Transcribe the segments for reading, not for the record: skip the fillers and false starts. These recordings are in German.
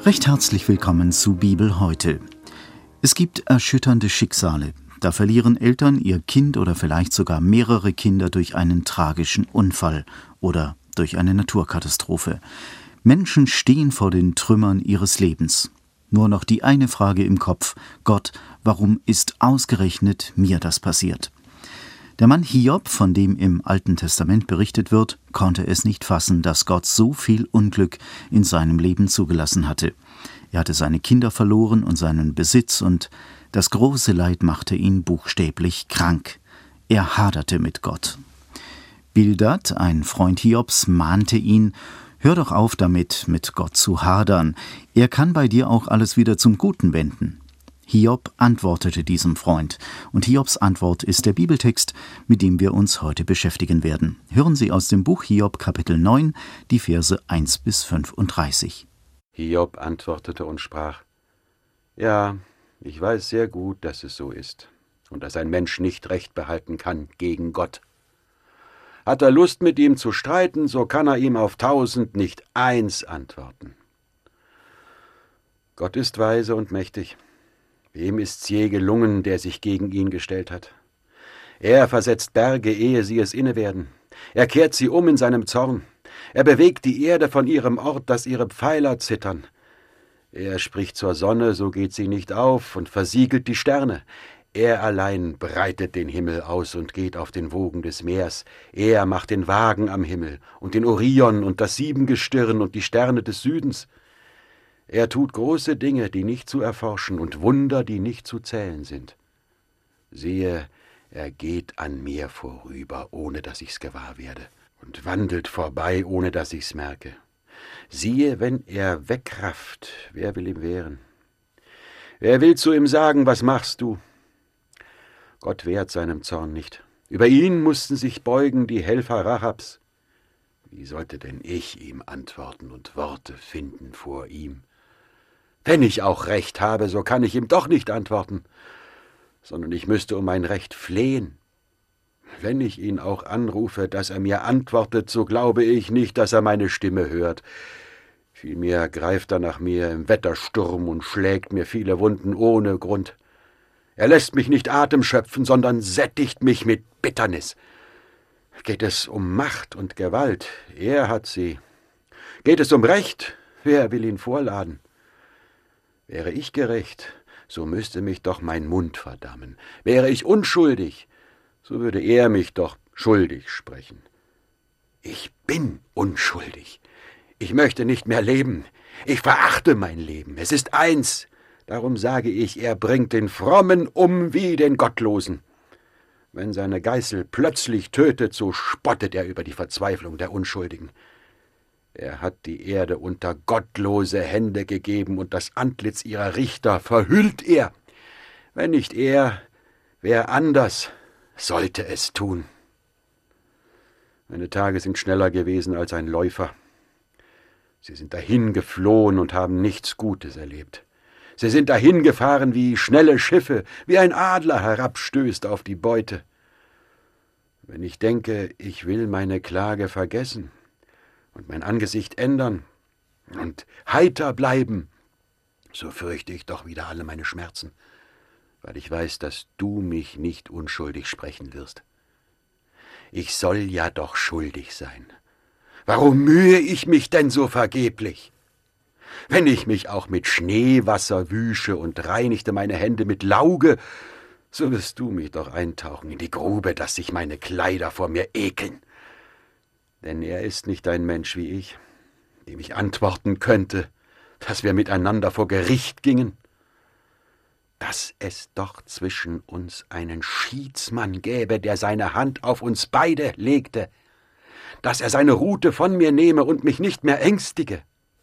Recht herzlich willkommen zu Bibel heute. Es gibt erschütternde Schicksale. Da verlieren Eltern ihr Kind oder vielleicht sogar mehrere Kinder durch einen tragischen Unfall oder durch eine Naturkatastrophe. Menschen stehen vor den Trümmern ihres Lebens. Nur noch die eine Frage im Kopf: Gott, warum ist ausgerechnet mir das passiert? Der Mann Hiob, von dem im Alten Testament berichtet wird, konnte es nicht fassen, dass Gott so viel Unglück in seinem Leben zugelassen hatte. Er hatte seine Kinder verloren und seinen Besitz, und das große Leid machte ihn buchstäblich krank. Er haderte mit Gott. Bildad, ein Freund Hiobs, mahnte ihn: Hör doch auf damit, mit Gott zu hadern. Er kann bei dir auch alles wieder zum Guten wenden. Hiob antwortete diesem Freund, und Hiobs Antwort ist der Bibeltext, mit dem wir uns heute beschäftigen werden. Hören Sie aus dem Buch Hiob, Kapitel 9, die Verse 1 bis 35. Hiob antwortete und sprach: Ja, ich weiß sehr gut, dass es so ist und dass ein Mensch nicht Recht behalten kann gegen Gott. Hat er Lust, mit ihm zu streiten, so kann er ihm auf 1000 nicht eins antworten. Gott ist weise und mächtig. Wem ist's je gelungen, der sich gegen ihn gestellt hat? Er versetzt Berge, ehe sie es inne werden. Er kehrt sie um in seinem Zorn. Er bewegt die Erde von ihrem Ort, dass ihre Pfeiler zittern. Er spricht zur Sonne, so geht sie nicht auf, und versiegelt die Sterne. Er allein breitet den Himmel aus und geht auf den Wogen des Meers. Er macht den Wagen am Himmel und den Orion und das Siebengestirn und die Sterne des Südens. Er tut große Dinge, die nicht zu erforschen, und Wunder, die nicht zu zählen sind. Siehe, er geht an mir vorüber, ohne dass ich's gewahr werde, und wandelt vorbei, ohne dass ich's merke. Siehe, wenn er wegrafft, wer will ihm wehren? Wer will zu ihm sagen, was machst du? Gott wehrt seinem Zorn nicht. Über ihn mussten sich beugen die Helfer Rachabs. Wie sollte denn ich ihm antworten und Worte finden vor ihm? Wenn ich auch Recht habe, so kann ich ihm doch nicht antworten, sondern ich müsste um mein Recht flehen. Wenn ich ihn auch anrufe, dass er mir antwortet, so glaube ich nicht, dass er meine Stimme hört. Vielmehr greift er nach mir im Wettersturm und schlägt mir viele Wunden ohne Grund. Er lässt mich nicht Atem schöpfen, sondern sättigt mich mit Bitternis. Geht es um Macht und Gewalt, er hat sie. Geht es um Recht, wer will ihn vorladen? Wäre ich gerecht, so müsste mich doch mein Mund verdammen. Wäre ich unschuldig, so würde er mich doch schuldig sprechen. Ich bin unschuldig. Ich möchte nicht mehr leben. Ich verachte mein Leben. Es ist eins. Darum sage ich, er bringt den Frommen um wie den Gottlosen. Wenn seine Geißel plötzlich tötet, so spottet er über die Verzweiflung der Unschuldigen. Er hat die Erde unter gottlose Hände gegeben, und das Antlitz ihrer Richter verhüllt er. Wenn nicht er, wer anders sollte es tun? Meine Tage sind schneller gewesen als ein Läufer. Sie sind dahingeflohen und haben nichts Gutes erlebt. Sie sind dahingefahren wie schnelle Schiffe, wie ein Adler herabstößt auf die Beute. Wenn ich denke, ich will meine Klage vergessen und mein Angesicht ändern und heiter bleiben, so fürchte ich doch wieder alle meine Schmerzen, weil ich weiß, dass du mich nicht unschuldig sprechen wirst. Ich soll ja doch schuldig sein. Warum mühe ich mich denn so vergeblich? Wenn ich mich auch mit Schneewasser wüsche und reinigte meine Hände mit Lauge, so wirst du mich doch eintauchen in die Grube, dass sich meine Kleider vor mir ekeln. Denn er ist nicht ein Mensch wie ich, dem ich antworten könnte, dass wir miteinander vor Gericht gingen. Dass es doch zwischen uns einen Schiedsmann gäbe, der seine Hand auf uns beide legte, dass er seine Rute von mir nehme und mich nicht mehr ängstige.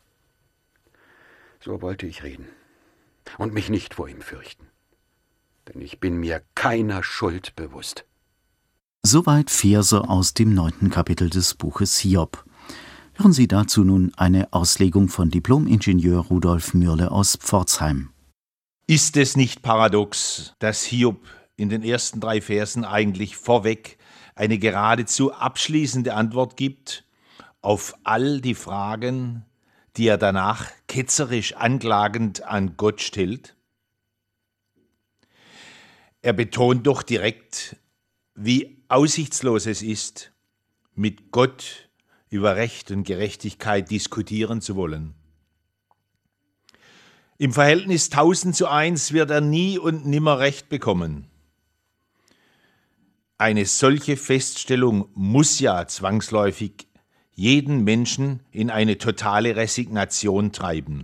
So wollte ich reden und mich nicht vor ihm fürchten, denn ich bin mir keiner Schuld bewusst. Soweit Verse aus dem 9. Kapitel des Buches Hiob. Hören Sie dazu nun eine Auslegung von Diplom-Ingenieur Rudolf Mürle aus Pforzheim. Ist es nicht paradox, dass Hiob in den ersten 3 Versen eigentlich vorweg eine geradezu abschließende Antwort gibt auf all die Fragen, die er danach ketzerisch anklagend an Gott stellt? Er betont doch direkt, wie aussichtslos es ist, mit Gott über Recht und Gerechtigkeit diskutieren zu wollen. Im Verhältnis 1000:1 wird er nie und nimmer Recht bekommen. Eine solche Feststellung muss ja zwangsläufig jeden Menschen in eine totale Resignation treiben.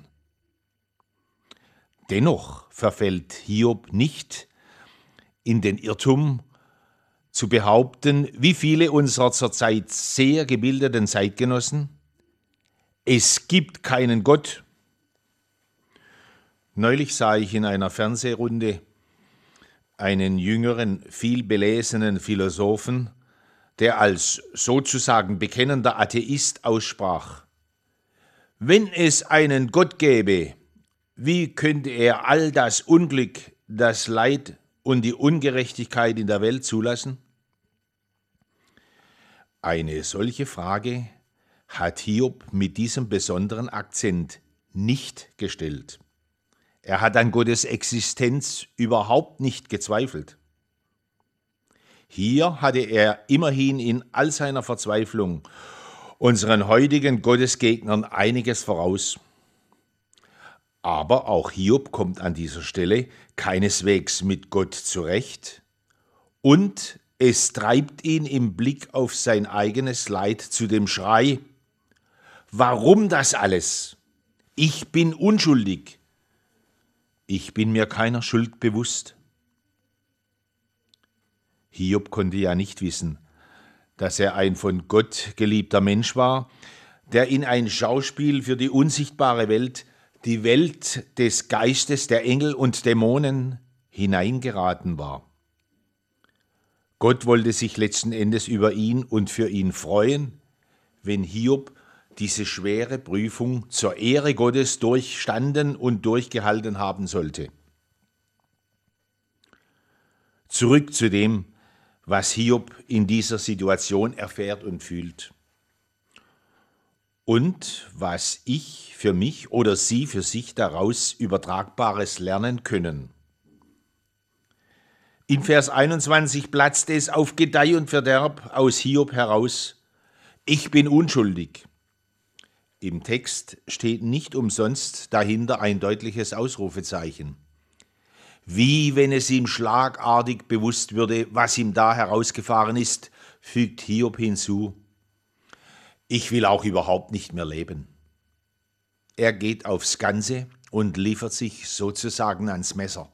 Dennoch verfällt Hiob nicht in den Irrtum zu behaupten, wie viele unserer zurzeit sehr gebildeten Zeitgenossen: Es gibt keinen Gott. Neulich sah ich in einer Fernsehrunde einen jüngeren, viel belesenen Philosophen, der als sozusagen bekennender Atheist aussprach: Wenn es einen Gott gäbe, wie könnte er all das Unglück, das Leid und die Ungerechtigkeit in der Welt zulassen? Eine solche Frage hat Hiob mit diesem besonderen Akzent nicht gestellt. Er hat an Gottes Existenz überhaupt nicht gezweifelt. Hier hatte er immerhin in all seiner Verzweiflung unseren heutigen Gottesgegnern einiges voraus. Aber auch Hiob kommt an dieser Stelle keineswegs mit Gott zurecht und es treibt ihn im Blick auf sein eigenes Leid zu dem Schrei: Warum das alles? Ich bin unschuldig. Ich bin mir keiner Schuld bewusst. Hiob konnte ja nicht wissen, dass er ein von Gott geliebter Mensch war, der in ein Schauspiel für die unsichtbare Welt, die Welt des Geistes der Engel und Dämonen, hineingeraten war. Gott wollte sich letzten Endes über ihn und für ihn freuen, wenn Hiob diese schwere Prüfung zur Ehre Gottes durchstanden und durchgehalten haben sollte. Zurück zu dem, was Hiob in dieser Situation erfährt und fühlt. Und was ich für mich oder Sie für sich daraus Übertragbares lernen können. In Vers 21 platzt es auf Gedeih und Verderb aus Hiob heraus: Ich bin unschuldig. Im Text steht nicht umsonst dahinter ein deutliches Ausrufezeichen. Wie wenn es ihm schlagartig bewusst würde, was ihm da herausgefahren ist, fügt Hiob hinzu: Ich will auch überhaupt nicht mehr leben. Er geht aufs Ganze und liefert sich sozusagen ans Messer.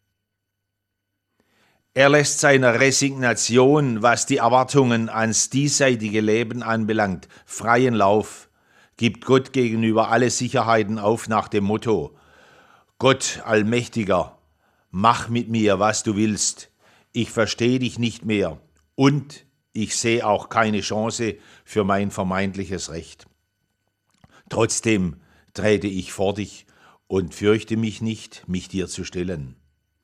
Er lässt seiner Resignation, was die Erwartungen ans diesseitige Leben anbelangt, freien Lauf, gibt Gott gegenüber alle Sicherheiten auf nach dem Motto: Gott Allmächtiger, mach mit mir, was du willst, ich verstehe dich nicht mehr und ich sehe auch keine Chance für mein vermeintliches Recht. Trotzdem trete ich vor dich und fürchte mich nicht, mich dir zu stellen.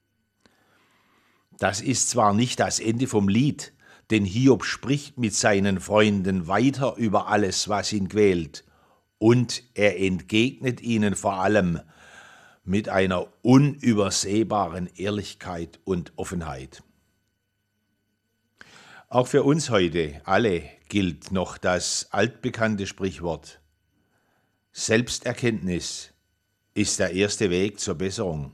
Das ist zwar nicht das Ende vom Lied, denn Hiob spricht mit seinen Freunden weiter über alles, was ihn quält, und er entgegnet ihnen vor allem mit einer unübersehbaren Ehrlichkeit und Offenheit. Auch für uns heute alle gilt noch das altbekannte Sprichwort: Selbsterkenntnis ist der erste Weg zur Besserung.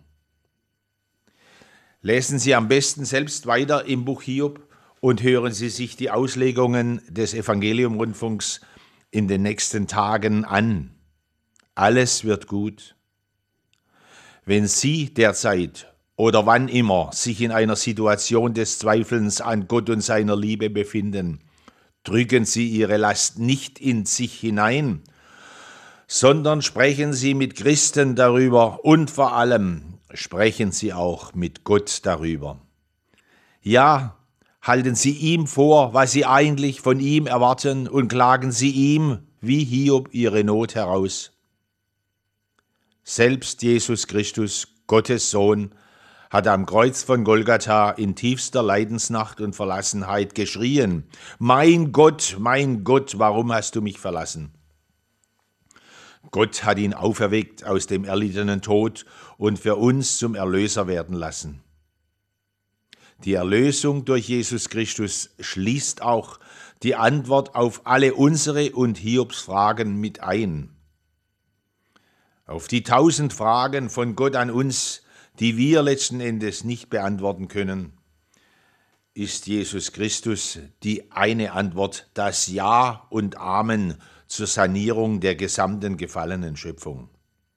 Lesen Sie am besten selbst weiter im Buch Hiob und hören Sie sich die Auslegungen des Evangelium-Rundfunks in den nächsten Tagen an. Alles wird gut. Wenn Sie derzeit oder wann immer sich in einer Situation des Zweifelns an Gott und seiner Liebe befinden, drücken Sie Ihre Last nicht in sich hinein, sondern sprechen Sie mit Christen darüber und vor allem sprechen Sie auch mit Gott darüber. Ja, halten Sie ihm vor, was Sie eigentlich von ihm erwarten und klagen Sie ihm wie Hiob Ihre Not heraus. Selbst Jesus Christus, Gottes Sohn, hat am Kreuz von Golgatha in tiefster Leidensnacht und Verlassenheit geschrien: Mein Gott, warum hast du mich verlassen? Gott hat ihn auferweckt aus dem erlittenen Tod und für uns zum Erlöser werden lassen. Die Erlösung durch Jesus Christus schließt auch die Antwort auf alle unsere und Hiobs Fragen mit ein. Auf die 1000 Fragen von Gott an uns, die wir letzten Endes nicht beantworten können, ist Jesus Christus die eine Antwort, das Ja und Amen zur Sanierung der gesamten gefallenen Schöpfung.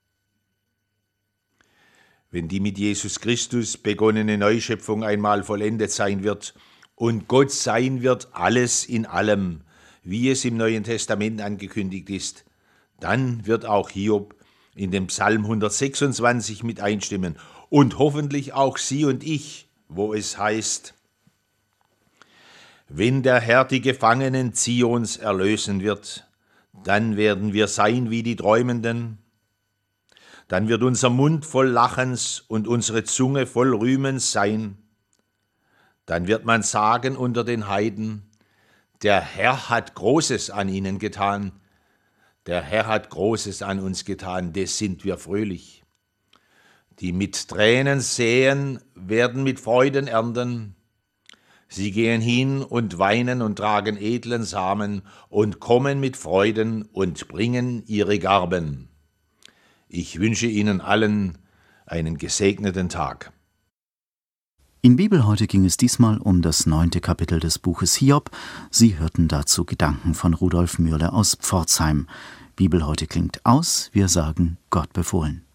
Wenn die mit Jesus Christus begonnene Neuschöpfung einmal vollendet sein wird und Gott sein wird alles in allem, wie es im Neuen Testament angekündigt ist, dann wird auch Hiob in dem Psalm 126 mit einstimmen und hoffentlich auch Sie und ich, wo es heißt: Wenn der Herr die Gefangenen Zions erlösen wird, dann werden wir sein wie die Träumenden. Dann wird unser Mund voll Lachens und unsere Zunge voll Rühmens sein. Dann wird man sagen unter den Heiden: Der Herr hat Großes an ihnen getan. Der Herr hat Großes an uns getan, des sind wir fröhlich. Die mit Tränen säen, werden mit Freuden ernten. Sie gehen hin und weinen und tragen edlen Samen und kommen mit Freuden und bringen ihre Garben. Ich wünsche Ihnen allen einen gesegneten Tag. In Bibel heute ging es diesmal um das 9. Kapitel des Buches Hiob. Sie hörten dazu Gedanken von Rudolf Mürle aus Pforzheim. Bibel heute klingt aus, wir sagen Gott befohlen.